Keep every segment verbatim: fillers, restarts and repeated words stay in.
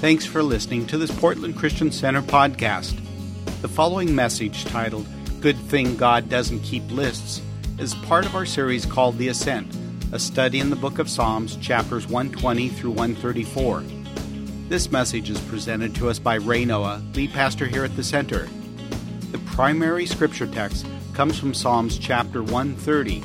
Thanks for listening to this Portland Christian Center podcast. The following message, titled, Good Thing God Doesn't Keep Lists, is part of our series called The Ascent, a study in the book of Psalms, chapters one twenty through one thirty-four. This message is presented to us by Ray Noah, lead pastor here at the center. The primary scripture text comes from Psalms chapter one thirty.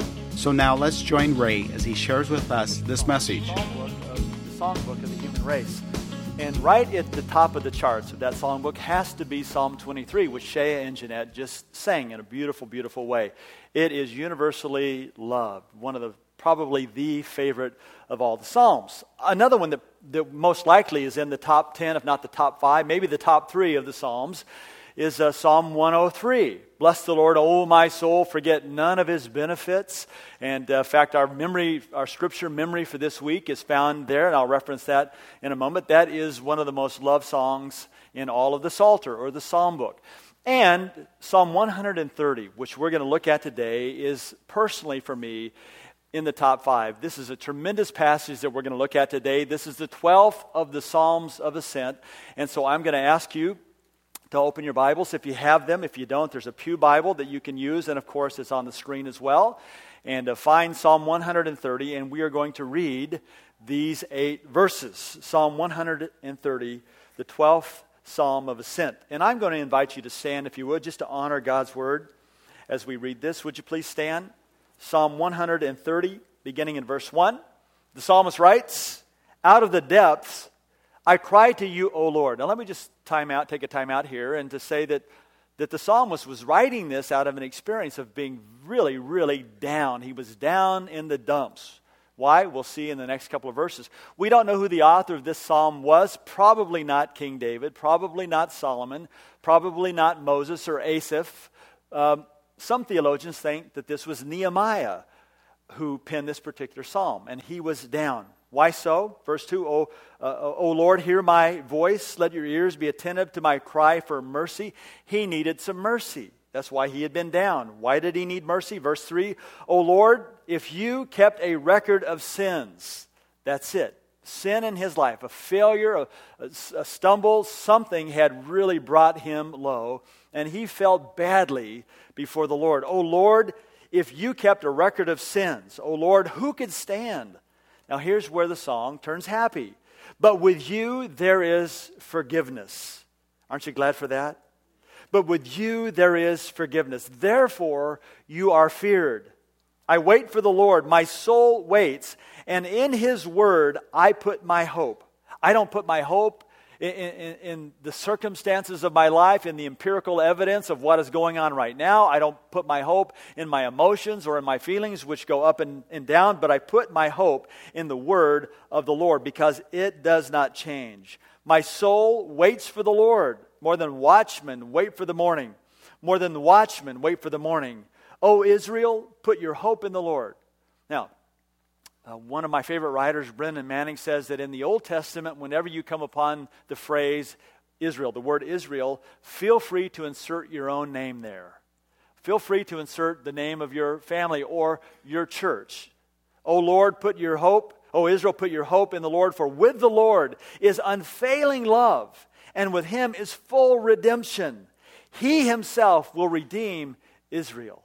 So now let's join Ray as he shares with us this message. The songbook of the, songbook of the human race. And right at the top of the charts of that songbook has to be Psalm twenty-three, which Shea and Jeanette just sang in a beautiful, beautiful way. It is universally loved, one of the probably the favorite of all the Psalms. Another one that, that most likely is in the top ten, if not the top five, maybe the top three of the Psalms, is uh, Psalm one oh three. Bless the Lord, O my soul, forget none of his benefits. And uh, in fact, our memory, our scripture memory for this week is found there, and I'll reference that in a moment. That is one of the most loved songs in all of the Psalter, or the Psalm book. And Psalm one thirty, which we're going to look at today, is personally for me in the top five. This is a tremendous passage that we're going to look at today. This is the twelfth of the Psalms of Ascent. And so I'm going to ask you to open your Bibles if you have them. If you don't, there's a pew Bible that you can use, and of course it's on the screen as well. And uh, find Psalm one thirty, and we are going to read these eight verses. Psalm one thirty, the twelfth Psalm of Ascent. And I'm going to invite you to stand, if you would, just to honor God's Word as we read this. Would you please stand? Psalm one thirty, beginning in verse one. The psalmist writes, "Out of the depths I cry to you, O Lord." Now let me just time out, take a time out here, and to say that, that the psalmist was writing this out of an experience of being really, really down. He was down in the dumps. Why? We'll see in the next couple of verses. We don't know who the author of this psalm was. Probably not King David. Probably not Solomon. Probably not Moses or Asaph. Um, some theologians think that this was Nehemiah who penned this particular psalm, and he was down. Why so? Verse two, o, uh, o Lord, hear my voice. Let your ears be attentive to my cry for mercy. He needed some mercy. That's why he had been down. Why did he need mercy? Verse three, O Lord, if you kept a record of sins, that's it. Sin in his life, a failure, a, a stumble, something had really brought him low, and he felt badly before the Lord. O Lord, if you kept a record of sins, O Lord, who could stand? Now here's where the song turns happy. But with you there is forgiveness. Aren't you glad for that? But with you there is forgiveness. Therefore you are feared. I wait for the Lord. My soul waits. And in his word I put my hope. I don't put my hope in, in, in the circumstances of my life, in the empirical evidence of what is going on right now. I don't put my hope in my emotions or in my feelings, which go up and, and down, but I put my hope in the word of the Lord, because it does not change. My soul waits for the Lord. More than watchmen, wait for the morning. More than the watchmen, wait for the morning. O Israel, put your hope in the Lord. Now, Uh, one of my favorite writers, Brendan Manning, says that in the Old Testament, whenever you come upon the phrase Israel, the word Israel, feel free to insert your own name there. Feel free to insert the name of your family or your church. O Lord, put your hope, O Israel, put your hope in the Lord, for with the Lord is unfailing love, and with him is full redemption. He himself will redeem Israel.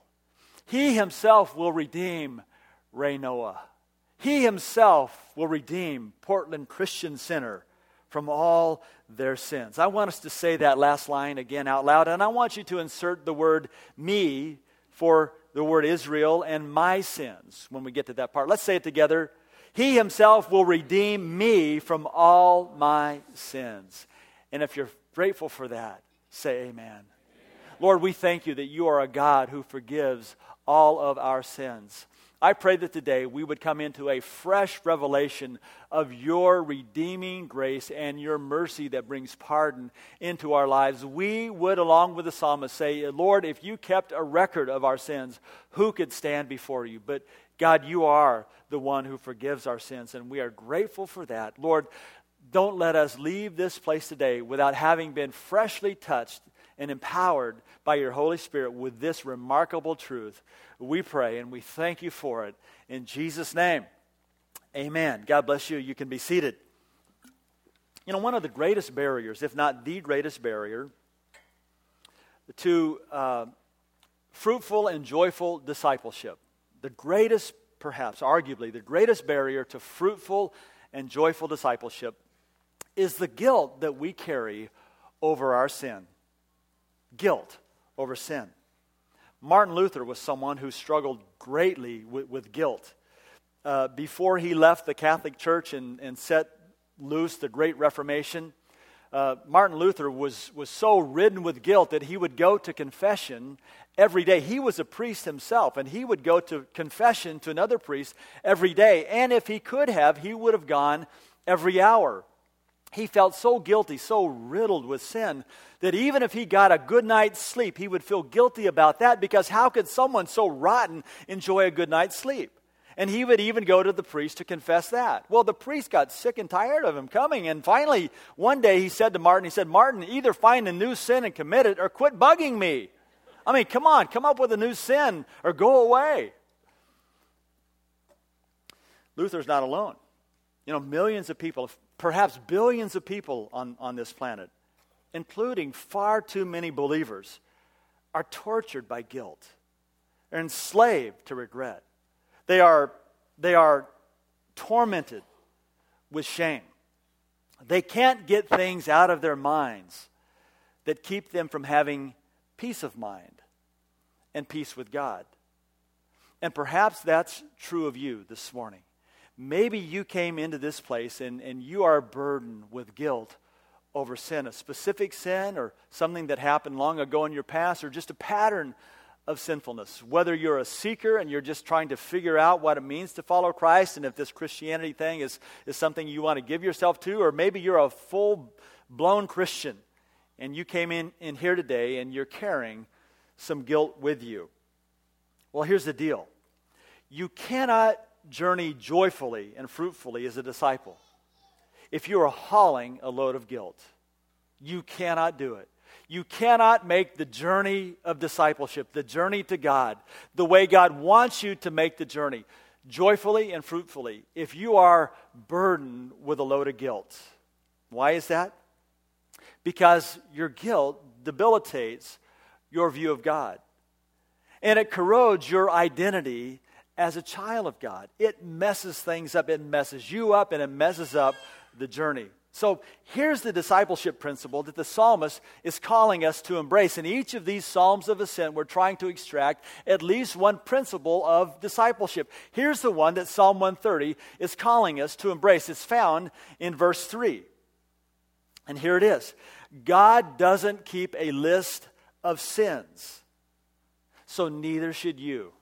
He himself will redeem Ray Noah. He himself will redeem Portland Christian Center from all their sins. I want us to say that last line again out loud, and I want you to insert the word me for the word Israel and my sins when we get to that part. Let's say it together. He himself will redeem me from all my sins. And if you're grateful for that, say amen. Amen. Lord, we thank you that you are a God who forgives all of our sins. I pray that today we would come into a fresh revelation of your redeeming grace and your mercy that brings pardon into our lives. We would, along with the psalmist, say, Lord, if you kept a record of our sins, who could stand before you? But God, you are the one who forgives our sins, and we are grateful for that. Lord, don't let us leave this place today without having been freshly touched and empowered by your Holy Spirit with this remarkable truth. We pray and we thank you for it. In Jesus' name, amen. God bless you. You can be seated. You know, one of the greatest barriers, if not the greatest barrier, to uh, fruitful and joyful discipleship, the greatest, perhaps, arguably, the greatest barrier to fruitful and joyful discipleship is the guilt that we carry over our sin. Guilt over sin. Martin Luther was someone who struggled greatly with, with guilt. Uh, before he left the Catholic Church and, and set loose the Great Reformation, uh, Martin Luther was, was so ridden with guilt that he would go to confession every day. He was a priest himself, and he would go to confession to another priest every day. And if he could have, he would have gone every hour. He felt so guilty, so riddled with sin, that even if he got a good night's sleep, he would feel guilty about that, because how could someone so rotten enjoy a good night's sleep? And he would even go to the priest to confess that. Well, the priest got sick and tired of him coming, and finally, one day he said to Martin, he said, "Martin, either find a new sin and commit it, or quit bugging me. I mean, come on, come up with a new sin, or go away." Luther's not alone. You know, millions of people, perhaps billions of people on, on this planet, including far too many believers, are tortured by guilt. They're enslaved to regret. They are, they are tormented with shame. They can't get things out of their minds that keep them from having peace of mind and peace with God. And perhaps that's true of you this morning. Maybe you came into this place and, and you are burdened with guilt over sin, a specific sin or something that happened long ago in your past, or just a pattern of sinfulness. Whether you're a seeker and you're just trying to figure out what it means to follow Christ, and if this Christianity thing is, is something you want to give yourself to, or maybe you're a full-blown Christian and you came in, in here today and you're carrying some guilt with you. Well, here's the deal. You cannot journey joyfully and fruitfully as a disciple if you are hauling a load of guilt. You cannot do it. You cannot make the journey of discipleship, the journey to God, the way God wants you to make the journey, joyfully and fruitfully, if you are burdened with a load of guilt. Why is that? Because your guilt debilitates your view of God. And it corrodes your identity as a child of God. It messes things up. It messes you up, and it messes up the journey. So here's the discipleship principle that the psalmist is calling us to embrace. In each of these psalms of ascent, we're trying to extract at least one principle of discipleship. Here's the one that Psalm one thirty is calling us to embrace. It's found in verse three. And here it is. God doesn't keep a list of sins, so neither should you.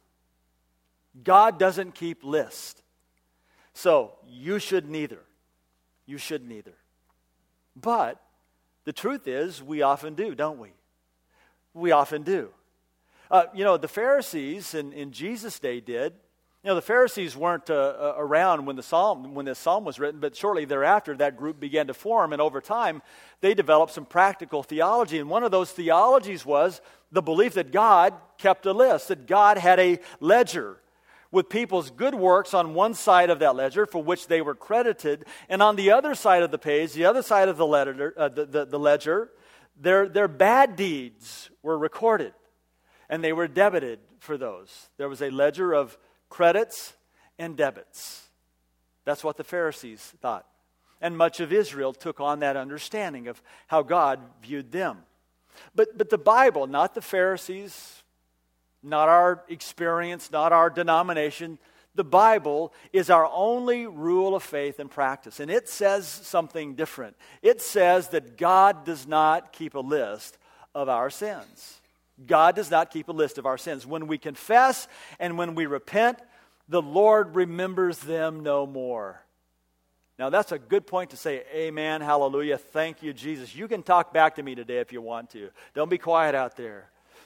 God doesn't keep lists, so you should neither. You should neither. But the truth is, we often do, don't we? We often do. Uh, you know, the Pharisees in, in Jesus' day did. You know, the Pharisees weren't uh, around when the psalm when this psalm was written, but shortly thereafter, that group began to form, and over time, they developed some practical theology. And one of those theologies was the belief that God kept a list, that God had a ledger with people's good works on one side of that ledger for which they were credited, and on the other side of the page, the other side of the ledger, uh, the, the, the ledger, their, their bad deeds were recorded, and they were debited for those. There was a ledger of credits and debits. That's what the Pharisees thought. And much of Israel took on that understanding of how God viewed them. But, but the Bible, not the Pharisees, not our experience, not our denomination. The Bible is our only rule of faith and practice. And it says something different. It says that God does not keep a list of our sins. God does not keep a list of our sins. When we confess and when we repent, the Lord remembers them no more. Now that's a good point to say, amen, hallelujah, thank you, Jesus. You can talk back to me today if you want to. Don't be quiet out there.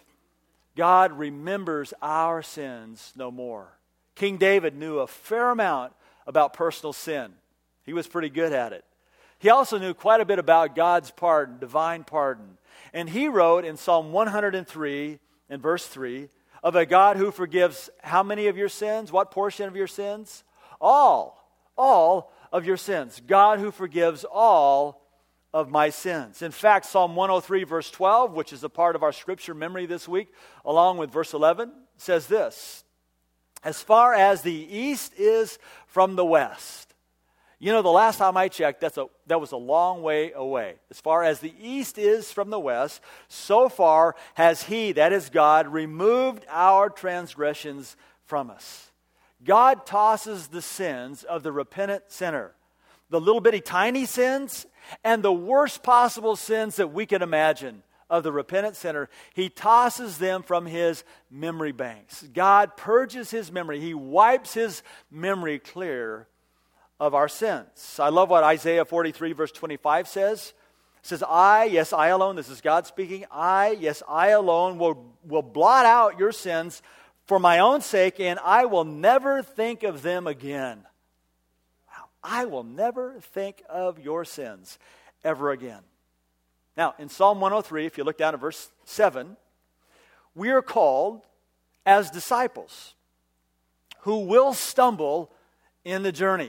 God remembers our sins no more. King David knew a fair amount about personal sin. He was pretty good at it. He also knew quite a bit about God's pardon, divine pardon. And he wrote in Psalm one hundred three, in verse three, of a God who forgives how many of your sins? What portion of your sins? All. All of your sins. God who forgives all of my sins. In fact, Psalm one oh three, verse twelve, which is a part of our scripture memory this week, along with verse eleven, says this: as far as the east is from the west. You know, the last time I checked, that's a, that was a long way away. As far as the east is from the west, so far has He, that is God, removed our transgressions from us. God tosses the sins of the repentant sinner, the little bitty tiny sins, and the worst possible sins that we can imagine of the repentant sinner. He tosses them from His memory banks. God purges His memory. He wipes His memory clear of our sins. I love what Isaiah forty-three, verse twenty-five says. It says, I, yes, I alone, this is God speaking, I, yes, I alone will, will blot out your sins for my own sake, and I will never think of them again. Wow. I will never think of your sins ever again. Now, in Psalm one oh three, if you look down at verse seven, we are called as disciples who will stumble in the journey.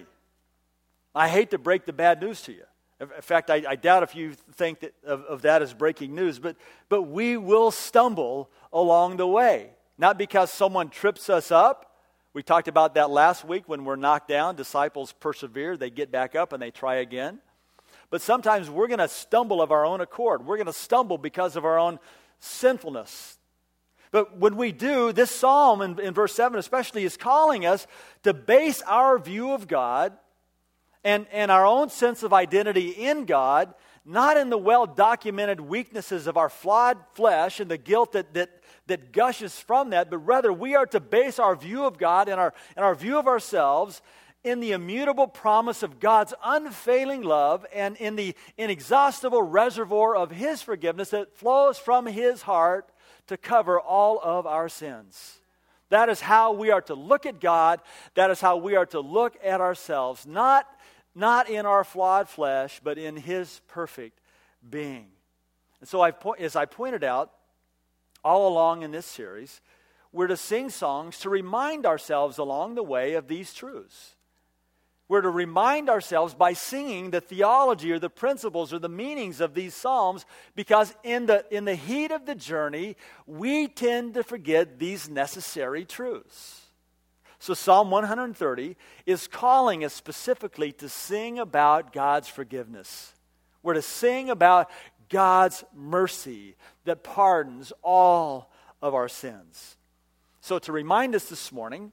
I hate to break the bad news to you. In fact, I, I doubt if you think that of, of that as breaking news, but, but we will stumble along the way. Not because someone trips us up. We talked about that last week when we're knocked down. Disciples persevere. They get back up and they try again. But sometimes we're going to stumble of our own accord. We're going to stumble because of our own sinfulness. But when we do, this psalm in, in verse seven especially is calling us to base our view of God and, and our own sense of identity in God, not in the well-documented weaknesses of our flawed flesh and the guilt that, that, that gushes from that, but rather we are to base our view of God and our, and our view of ourselves in the immutable promise of God's unfailing love and in the inexhaustible reservoir of His forgiveness that flows from His heart to cover all of our sins. That is how we are to look at God. That is how we are to look at ourselves, not, not in our flawed flesh, but in His perfect being. And so, I've, as I pointed out all along in this series, we're to sing songs to remind ourselves along the way of these truths. We're to remind ourselves by singing the theology or the principles or the meanings of these psalms, because in the, in the heat of the journey, we tend to forget these necessary truths. So Psalm one thirty is calling us specifically to sing about God's forgiveness. We're to sing about God's mercy that pardons all of our sins. So to remind us this morning,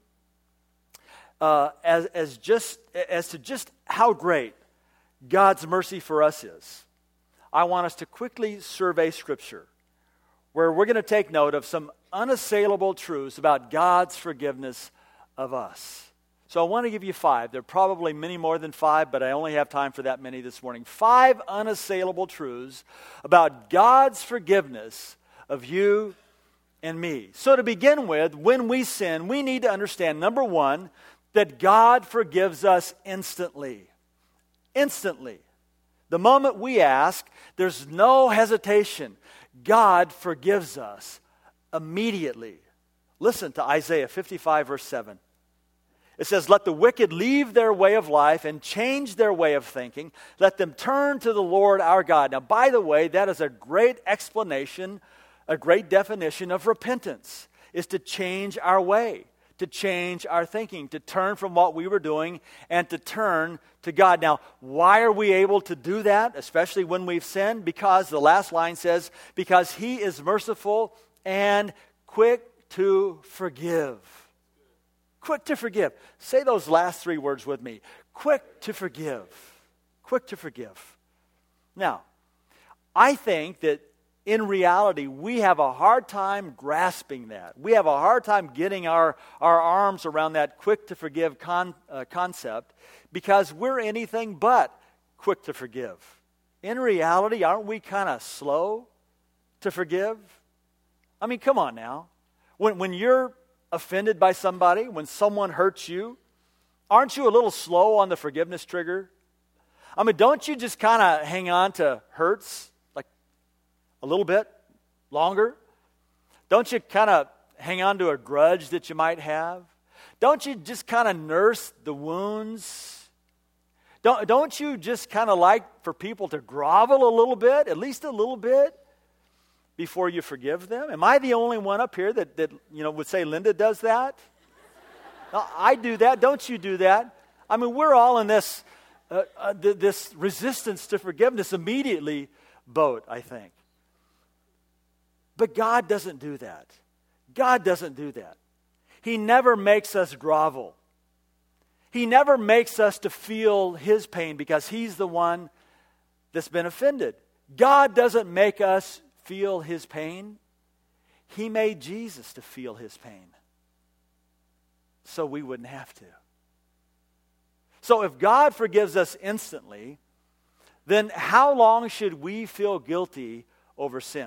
Uh, as, as just as to just how great God's mercy for us is, I want us to quickly survey Scripture, where we're going to take note of some unassailable truths about God's forgiveness of us. So I want to give you five. There are probably many more than five, but I only have time for that many this morning. Five unassailable truths about God's forgiveness of you and me. So to begin with, when we sin, we need to understand, number one, that God forgives us instantly. Instantly. The moment we ask, there's no hesitation. God forgives us immediately. Listen to Isaiah fifty-five, verse seven. It says, let the wicked leave their way of life and change their way of thinking. Let them turn to the Lord our God. Now, by the way, that is a great explanation, a great definition of repentance, is to change our way, to change our thinking, to turn from what we were doing and to turn to God. Now, why are we able to do that, especially when we've sinned? Because the last line says, because He is merciful and quick to forgive. Quick to forgive. Say those last three words with me. Quick to forgive. Quick to forgive. Now, I think that in reality, we have a hard time grasping that. We have a hard time getting our, our arms around that quick to forgive con, uh, concept because we're anything but quick to forgive. In reality, aren't we kind of slow to forgive? I mean, come on now. When, when you're offended by somebody, when someone hurts you, aren't you a little slow on the forgiveness trigger? I mean, don't you just kind of hang on to hurts a little bit longer? Don't you kind of hang on to a grudge that you might have? Don't you just kind of nurse the wounds? Don't, don't you just kind of like for people to grovel a little bit, at least a little bit, before you forgive them? Am I the only one up here that, that you know, would say Linda does that? No, I do that. Don't you do that? I mean, we're all in this, uh, uh, th- this resistance to forgiveness immediately boat, I think. But God doesn't do that. God doesn't do that. He never makes us grovel. He never makes us to feel His pain because He's the one that's been offended. God doesn't make us feel His pain. He made Jesus to feel His pain so we wouldn't have to. So if God forgives us instantly, then how long should we feel guilty over sin?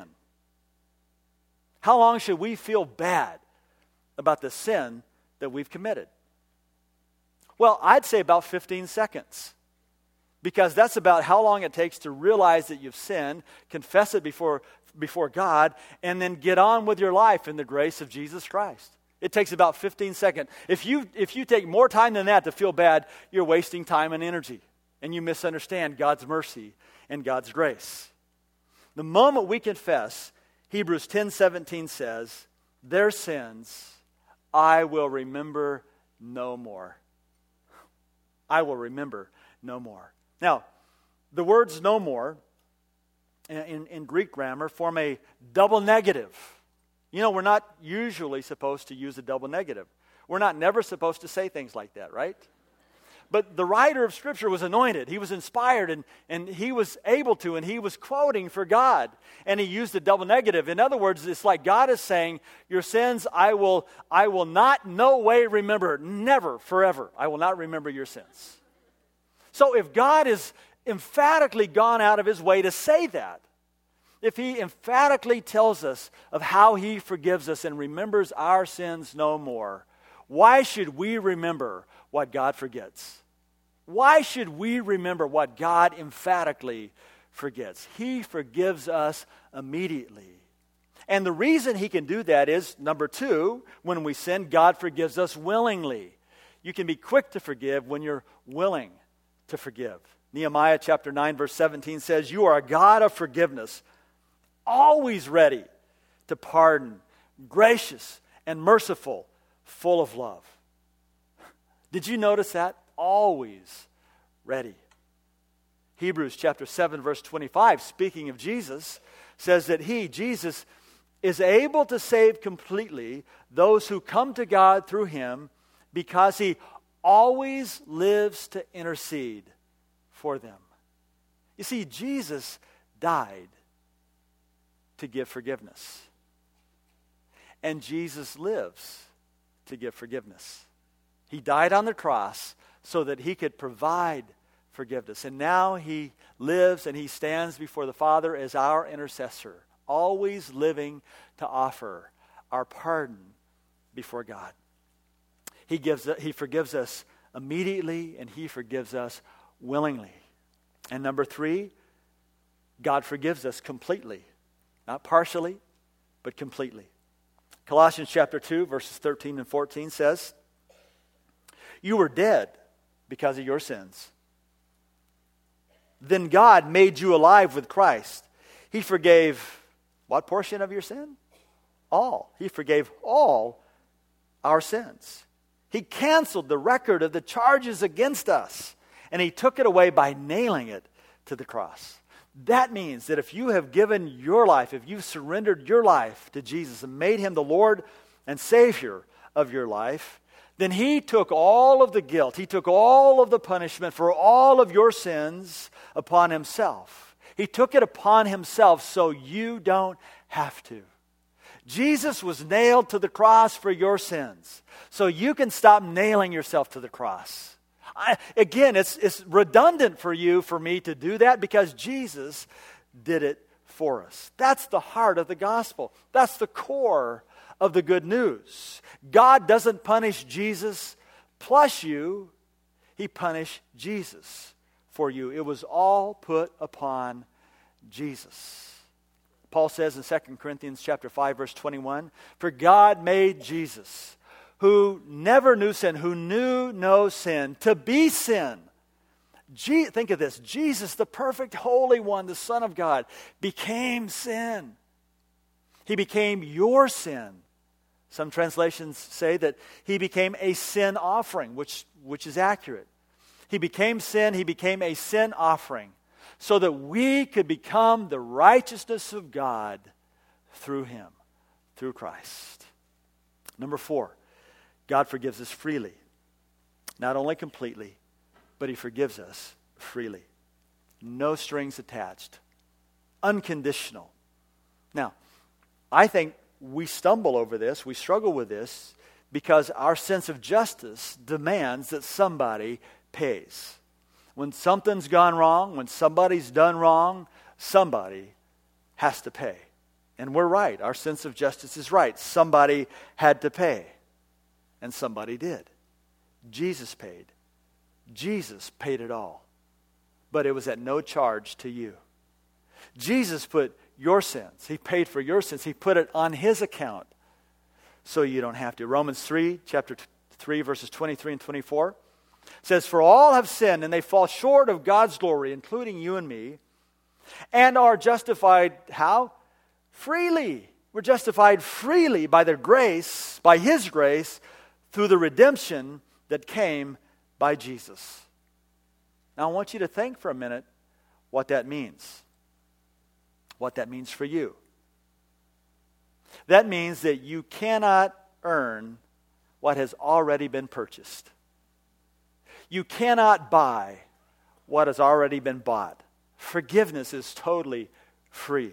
How long should we feel bad about the sin that we've committed? Well, I'd say about fifteen seconds. Because that's about how long it takes to realize that you've sinned, confess it before, before God, and then get on with your life in the grace of Jesus Christ. It takes about fifteen seconds. If you, if you take more time than that to feel bad, you're wasting time and energy. And you misunderstand God's mercy and God's grace. The moment we confess, Hebrews ten seventeen says, their sins I will remember no more. I will remember no more. Now, the words no more in, in Greek grammar form a double negative. You know, we're not usually supposed to use a double negative. We're not never supposed to say things like that, right? But the writer of Scripture was anointed. He was inspired, and, and he was able to, and he was quoting for God. And he used a double negative. In other words, it's like God is saying, your sins I will, I will not no way remember. Never, forever. I will not remember your sins. So if God has emphatically gone out of His way to say that, if He emphatically tells us of how He forgives us and remembers our sins no more, why should we remember what God forgets? Why should we remember what God emphatically forgets? He forgives us immediately. And the reason He can do that is, number two, when we sin, God forgives us willingly. You can be quick to forgive when you're willing to forgive. Nehemiah chapter nine verse seventeen says, you are a God of forgiveness, always ready to pardon, gracious and merciful, full of love. Did you notice that? Always ready. Hebrews chapter seven verse twenty-five, speaking of Jesus, says that He, Jesus, is able to save completely those who come to God through Him because He always lives to intercede for them. You see, Jesus died to give forgiveness. And Jesus lives to give forgiveness. He died on the cross so that He could provide forgiveness. And now He lives and He stands before the Father as our intercessor, always living to offer our pardon before God. He gives, He forgives us immediately, and He forgives us willingly. And number three, God forgives us completely. Not partially, but completely. Colossians chapter two, verses thirteen and fourteen says, you were dead because of your sins. Then God made you alive with Christ. He forgave what portion of your sin? All. He forgave all our sins. He canceled the record of the charges against us, and He took it away by nailing it to the cross. That means that if you have given your life, if you've surrendered your life to Jesus and made Him the Lord and Savior of your life, then He took all of the guilt, He took all of the punishment for all of your sins upon Himself. He took it upon Himself so you don't have to. Jesus was nailed to the cross for your sins, so you can stop nailing yourself to the cross. I, again, it's, it's redundant for you, for me to do that because Jesus did it for us. That's the heart of the gospel. That's the core of the good news. God doesn't punish Jesus plus you. He punished Jesus for you. It was all put upon Jesus. Paul says in Second Corinthians chapter five, verse twenty-one, for God made Jesus, who never knew sin, who knew no sin, to be sin, Je- think of this. Jesus, the perfect Holy One, the Son of God, became sin. He became your sin. Some translations say that he became a sin offering, which, which is accurate. He became sin. He became a sin offering so that we could become the righteousness of God through him, through Christ. Number four, God forgives us freely. Not only completely, but he forgives us freely. No strings attached. Unconditional. Now, I think we stumble over this, we struggle with this, because our sense of justice demands that somebody pays. When something's gone wrong, when somebody's done wrong, somebody has to pay. And we're right. Our sense of justice is right. Somebody had to pay. And somebody did. Jesus paid. Jesus paid it all. But it was at no charge to you. Jesus put your sins. He paid for your sins. He put it on his account so you don't have to. Romans three, chapter three, verses twenty-three and twenty-four says, "For all have sinned and they fall short of God's glory, including you and me, and are justified," how? Freely. We're justified freely by their grace, by his grace, through the redemption that came by Jesus. Now I want you to think for a minute what that means. What that means for you. That means that you cannot earn what has already been purchased. You cannot buy what has already been bought. Forgiveness is totally free.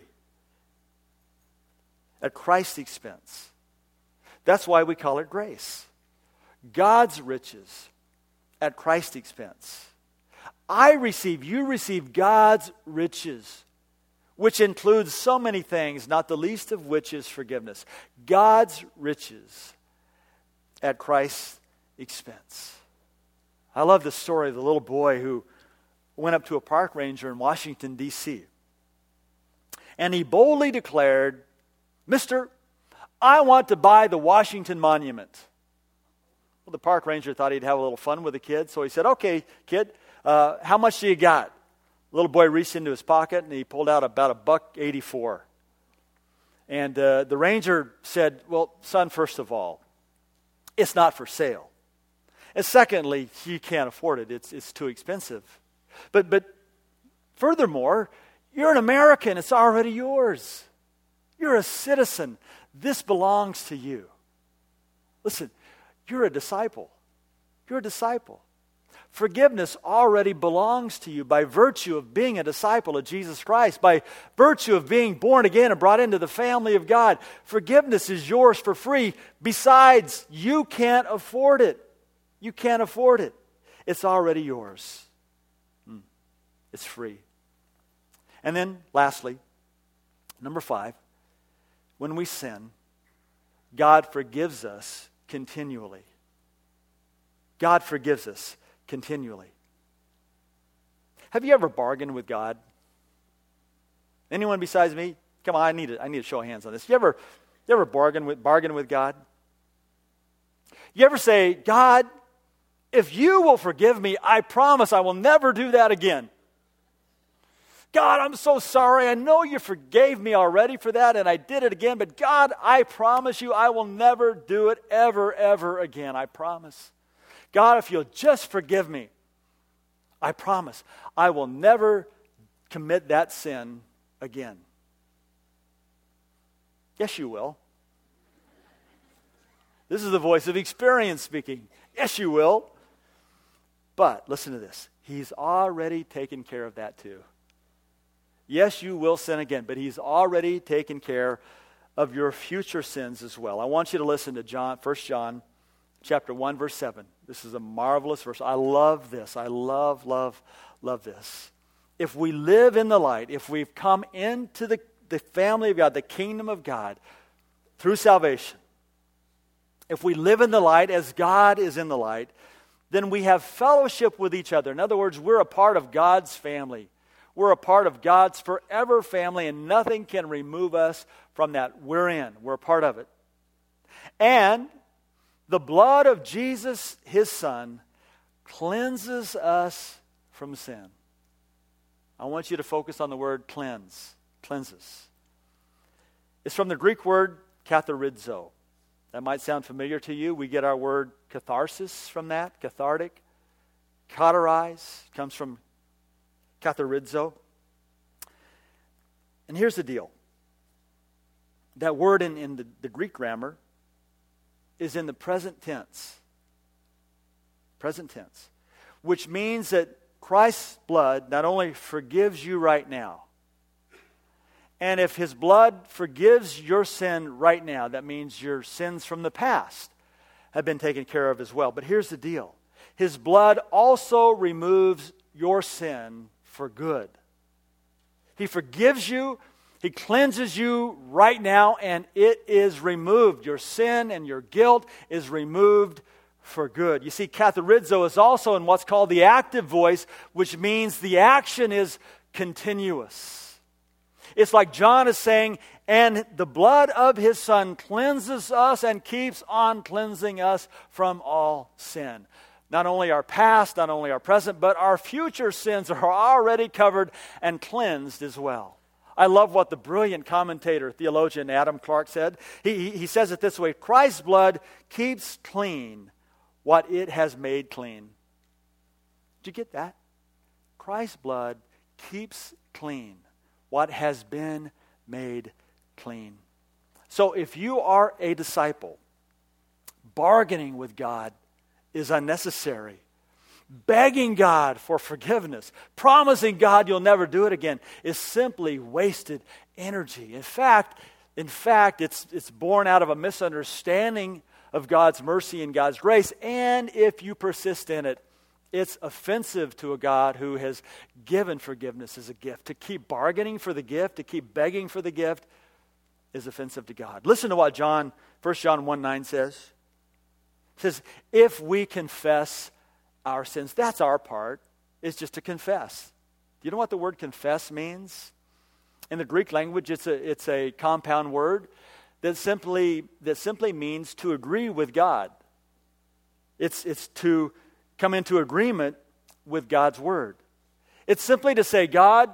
At Christ's expense. That's why we call it grace. God's riches at Christ's expense. I receive, you receive God's riches, which includes so many things, not the least of which is forgiveness. God's riches at Christ's expense. I love the story of the little boy who went up to a park ranger in Washington, D C And he boldly declared, "Mister, I want to buy the Washington Monument." Well, the park ranger thought he'd have a little fun with the kid, so he said, "Okay, kid, uh, how much do you got?" The little boy reached into his pocket and he pulled out about a buck eighty-four. And uh, the ranger said, "Well, son, first of all, it's not for sale. And secondly, you can't afford it. It's it's too expensive. But but furthermore, you're an American. It's already yours. You're a citizen. This belongs to you." Listen, you're a disciple. You're a disciple. Forgiveness already belongs to you by virtue of being a disciple of Jesus Christ, by virtue of being born again and brought into the family of God. Forgiveness is yours for free. Besides, you can't afford it. You can't afford it. It's already yours. It's free. And then, lastly, number five, when we sin, God forgives us continually. God forgives us continually. Have you ever bargained with God? Anyone besides me? Come on, I need a, I need a show of hands on this. You ever, you ever bargain with bargain with God? You ever say, "God, if you will forgive me, I promise I will never do that again. God, I'm so sorry. I know you forgave me already for that, and I did it again. But God, I promise you I will never do it ever, ever again. I promise. God, if you'll just forgive me, I promise I will never commit that sin again." Yes, you will. This is the voice of experience speaking. Yes, you will. But listen to this. He's already taken care of that too. Yes, you will sin again, but he's already taken care of your future sins as well. I want you to listen to John, First John chapter one, verse seven. This is a marvelous verse. I love this. I love, love, love this. If we live in the light, if we've come into the, the family of God, the kingdom of God, through salvation, if we live in the light as God is in the light, then we have fellowship with each other. In other words, we're a part of God's family. We're a part of God's forever family, and nothing can remove us from that. We're in. We're a part of it. And the blood of Jesus, his Son, cleanses us from sin. I want you to focus on the word cleanse, cleanses. It's from the Greek word katharizo. That might sound familiar to you. We get our word catharsis from that, cathartic. Cauterize comes from katharizo. And here's the deal. That word in, in the, the Greek grammar is in the present tense. Present tense. Which means that Christ's blood not only forgives you right now, and if His blood forgives your sin right now, that means your sins from the past have been taken care of as well. But here's the deal. His blood also removes your sin for good. He forgives you. He cleanses you right now, and it is removed. Your sin and your guilt is removed for good. You see, katharizo is also in what's called the active voice, which means the action is continuous. It's like John is saying, and the blood of His Son cleanses us and keeps on cleansing us from all sin. Not only our past, not only our present, but our future sins are already covered and cleansed as well. I love what the brilliant commentator, theologian Adam Clarke said. He, he says it this way: Christ's blood keeps clean what it has made clean. Did you get that? Christ's blood keeps clean what has been made clean. So if you are a disciple, bargaining with God is unnecessary. Begging God for forgiveness, promising God you'll never do it again, is simply wasted energy. In fact, in fact, it's it's born out of a misunderstanding of God's mercy and God's grace. And if you persist in it, it's offensive to a God who has given forgiveness as a gift. To keep bargaining for the gift, to keep begging for the gift, is offensive to God. Listen to what John, First John one nine says. It says, if we confess our sins, that's our part, is just to confess. Do you know what the word confess means? In the Greek language, it's a it's a compound word that simply that simply means to agree with God. It's it's to come into agreement with God's word. It's simply to say, God,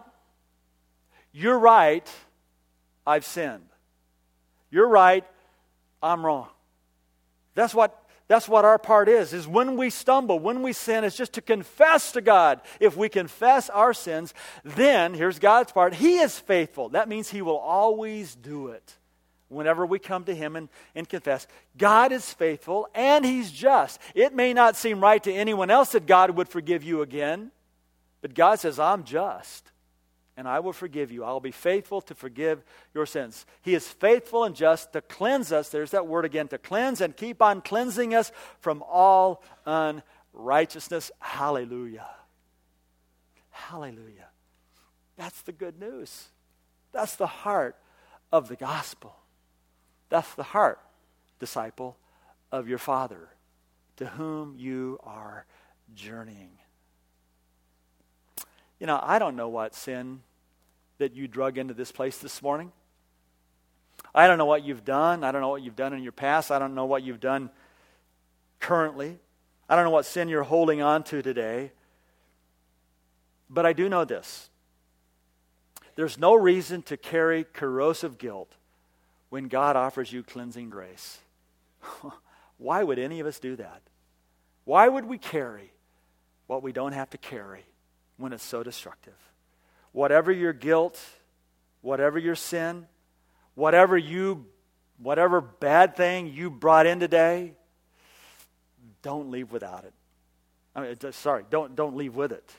you're right, I've sinned. You're right, I'm wrong. That's what That's what our part is, is when we stumble, when we sin, it's just to confess to God. If we confess our sins, then, here's God's part, He is faithful. That means He will always do it. Whenever we come to Him and, and confess, God is faithful and He's just. It may not seem right to anyone else that God would forgive you again, but God says, I'm just, and I will forgive you. I will be faithful to forgive your sins. He is faithful and just to cleanse us. There's that word again, to cleanse and keep on cleansing us from all unrighteousness. Hallelujah. Hallelujah. That's the good news. That's the heart of the gospel. That's the heart, disciple, of your Father, to whom you are journeying. You know, I don't know what sin that you drug into this place this morning. I don't know what you've done. I don't know what you've done in your past. I don't know what you've done currently. I don't know what sin you're holding on to today. But I do know this. There's no reason to carry corrosive guilt when God offers you cleansing grace. Why would any of us do that? Why would we carry what we don't have to carry when it's so destructive? Whatever your guilt, whatever your sin, whatever you, whatever bad thing you brought in today, don't leave without it. I mean, sorry, don't don't leave with it.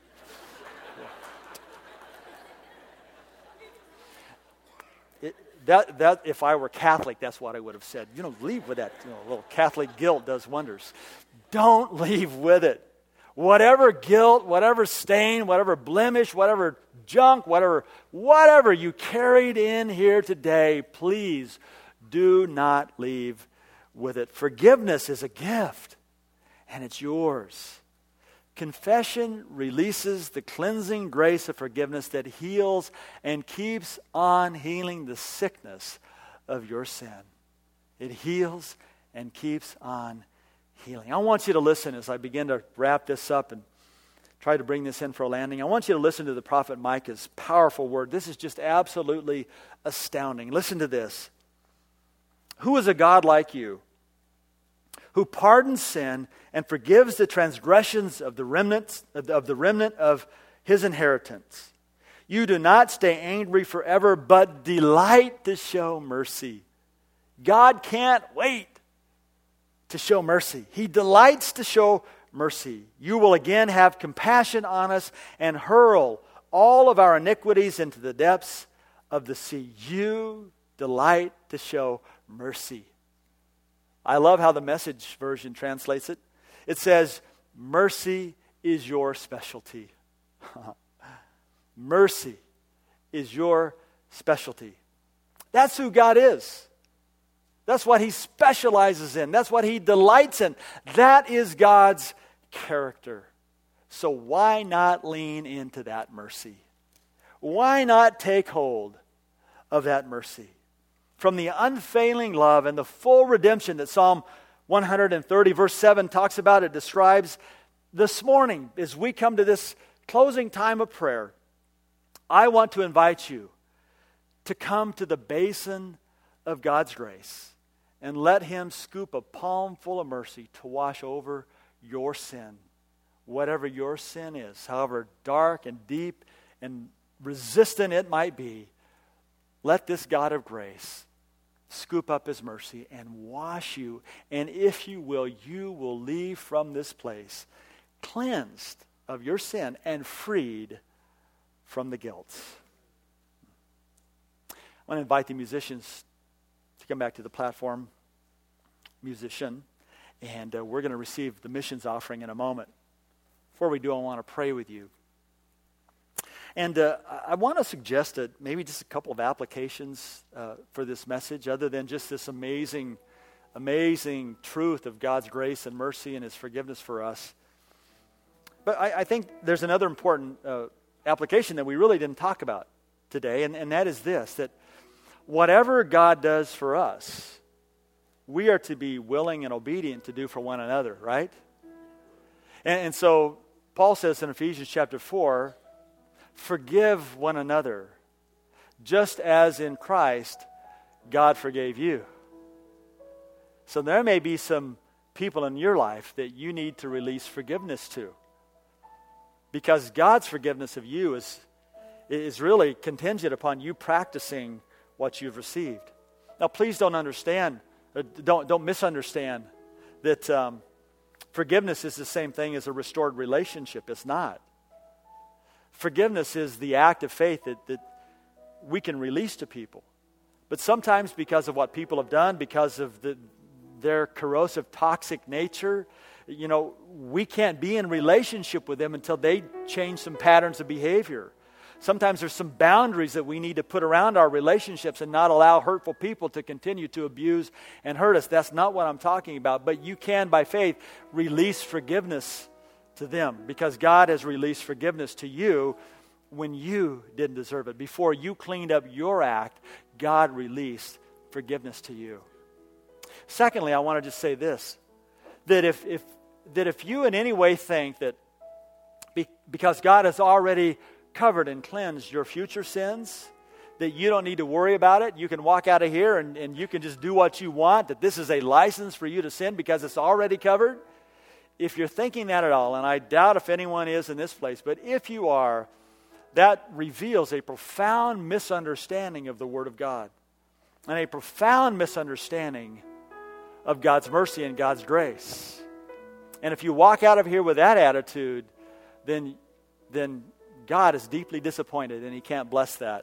it that that if I were Catholic, that's what I would have said. You know, leave with that. You know, a little Catholic guilt does wonders. Don't leave with it. Whatever guilt, whatever stain, whatever blemish, whatever junk, whatever, whatever you carried in here today, please do not leave with it. Forgiveness is a gift, and it's yours. Confession releases the cleansing grace of forgiveness that heals and keeps on healing the sickness of your sin. It heals and keeps on healing. I want you to listen as I begin to wrap this up and try to bring this in for a landing, I want you to listen to the prophet Micah's powerful word. This is just absolutely astounding. Listen to this. Who is a God like you, who pardons sin and forgives the transgressions of the remnants of the remnant of his inheritance? You do not stay angry forever, but delight to show mercy. God can't wait to show mercy. He delights to show mercy. You will again have compassion on us and hurl all of our iniquities into the depths of the sea. You delight to show mercy. I love how the Message version translates it. It says, mercy is your specialty. Mercy is your specialty. That's who God is. That's what he specializes in. That's what he delights in. That is God's character. So why not lean into that mercy? Why not take hold of that mercy? From the unfailing love and the full redemption that Psalm one thirty verse seven talks about, it describes this morning as we come to this closing time of prayer, I want to invite you to come to the basin of God's grace and let him scoop a palm full of mercy to wash over your sin. Whatever your sin is, however dark and deep and resistant it might be, let this God of grace scoop up his mercy and wash you. And if you will, you will leave from this place cleansed of your sin and freed from the guilt. I want to invite the musicians to come back to the platform. Musician. And uh, we're going to receive the missions offering in a moment. Before we do, I want to pray with you. And uh, I want to suggest that maybe just a couple of applications uh, for this message, other than just this amazing, amazing truth of God's grace and mercy and his forgiveness for us. But I, I think there's another important uh, application that we really didn't talk about today, and, and that is this, that whatever God does for us, we are to be willing and obedient to do for one another, right? And, and so Paul says in Ephesians chapter four, forgive one another, just as in Christ God forgave you. So there may be some people in your life that you need to release forgiveness to, because God's forgiveness of you is, is really contingent upon you practicing what you've received. Now, please don't understand, don't, don't misunderstand that um, forgiveness is the same thing as a restored relationship. It's not. Forgiveness is the act of faith that, that we can release to people. But sometimes because of what people have done, because of the, their corrosive, toxic nature, you know, we can't be in relationship with them until they change some patterns of behavior. Sometimes there's some boundaries that we need to put around our relationships and not allow hurtful people to continue to abuse and hurt us. That's not what I'm talking about. But you can, by faith, release forgiveness to them, because God has released forgiveness to you when you didn't deserve it. Before you cleaned up your act, God released forgiveness to you. Secondly, I want to just say this, that if, if, that if you in any way think that be, because God has already covered and cleansed your future sins, that you don't need to worry about it, you can walk out of here and, and you can just do what you want, that this is a license for you to sin because it's already covered. If you're thinking that at all, and I doubt if anyone is in this place, but if you are, that reveals a profound misunderstanding of the Word of God and a profound misunderstanding of God's mercy and God's grace. And if you walk out of here with that attitude, then, then God is deeply disappointed and he can't bless that.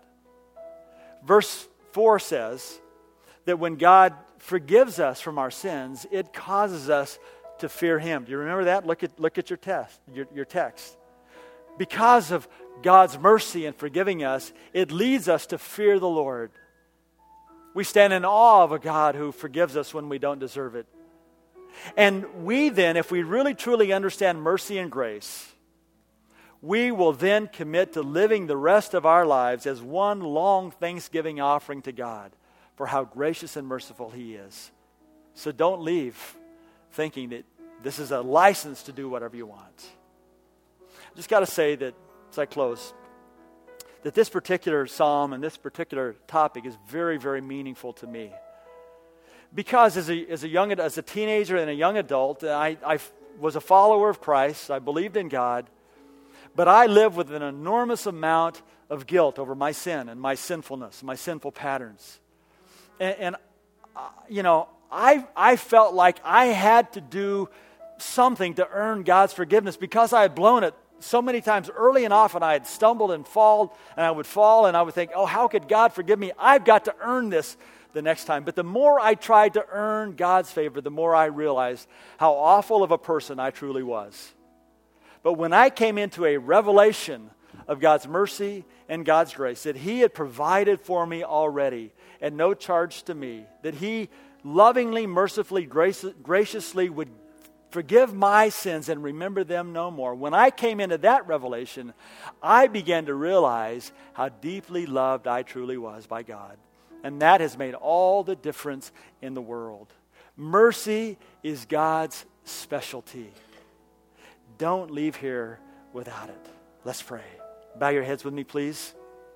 Verse four says that when God forgives us from our sins, it causes us to fear him. Do you remember that? Look at look at your test, your, your text. Because of God's mercy in forgiving us, it leads us to fear the Lord. We stand in awe of a God who forgives us when we don't deserve it. And we then, if we really truly understand mercy and grace, we will then commit to living the rest of our lives as one long thanksgiving offering to God for how gracious and merciful he is. So don't leave thinking that this is a license to do whatever you want. just got to say that, as I close, that this particular psalm and this particular topic is very, very meaningful to me. Because as a, as a young, as a teenager and a young adult, I, I was a follower of Christ. I believed in God. But I lived with an enormous amount of guilt over my sin and my sinfulness, my sinful patterns. And, and uh, you know, I, I felt like I had to do something to earn God's forgiveness because I had blown it so many times early and often. I had stumbled and fall, and I would fall, and I would think, oh, how could God forgive me? I've got to earn this the next time. But the more I tried to earn God's favor, the more I realized how awful of a person I truly was. But when I came into a revelation of God's mercy and God's grace, that He had provided for me already at no charge to me, that He lovingly, mercifully, grace, graciously would forgive my sins and remember them no more. When I came into that revelation, I began to realize how deeply loved I truly was by God. And that has made all the difference in the world. Mercy is God's specialty. Don't leave here without it. Let's pray. Bow your heads with me, please.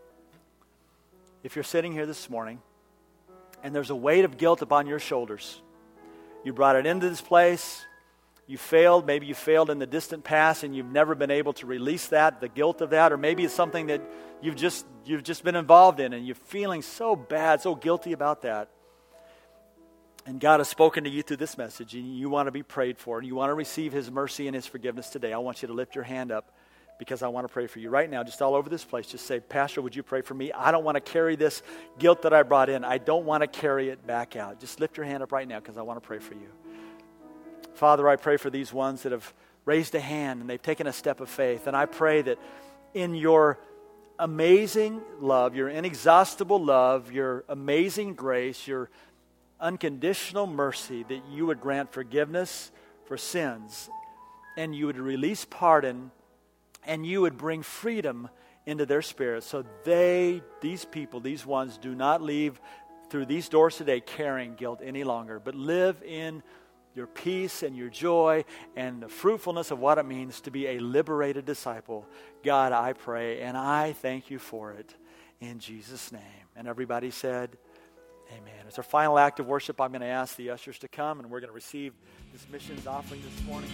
If you're sitting here this morning and there's a weight of guilt upon your shoulders, you brought it into this place, you failed, maybe you failed in the distant past and you've never been able to release that, the guilt of that, or maybe it's something that you've just you've just been involved in and you're feeling so bad, so guilty about that. And God has spoken to you through this message, and you want to be prayed for, and you want to receive His mercy and His forgiveness today. I want you to lift your hand up because I want to pray for you right now, just all over this place. Just say, Pastor, would you pray for me? I don't want to carry this guilt that I brought in. I don't want to carry it back out. Just lift your hand up right now because I want to pray for you. Father, I pray for these ones that have raised a hand and they've taken a step of faith. And I pray that in your amazing love, your inexhaustible love, your amazing grace, your unconditional mercy, that you would grant forgiveness for sins, and you would release pardon, and you would bring freedom into their spirit, so they, these people, these ones, do not leave through these doors today carrying guilt any longer, but live in your peace and your joy and the fruitfulness of what it means to be a liberated disciple. God, I pray, and I thank you for it in Jesus' name. And everybody said, amen. As our final act of worship, I'm going to ask the ushers to come, and we're going to receive this missions offering this morning.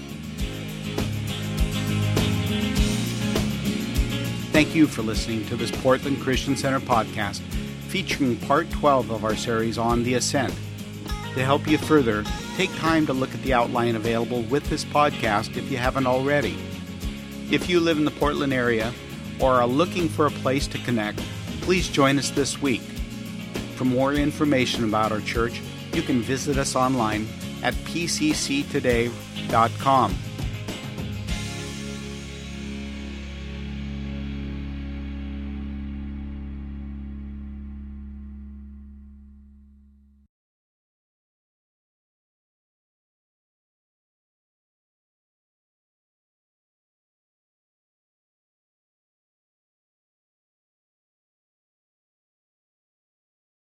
Thank you for listening to this Portland Christian Center podcast, featuring part twelve of our series on the Ascent. To help you further, take time to look at the outline available with this podcast if you haven't already. If you live in the Portland area or are looking for a place to connect, please join us this week. For more information about our church, you can visit us online at p c c today dot com.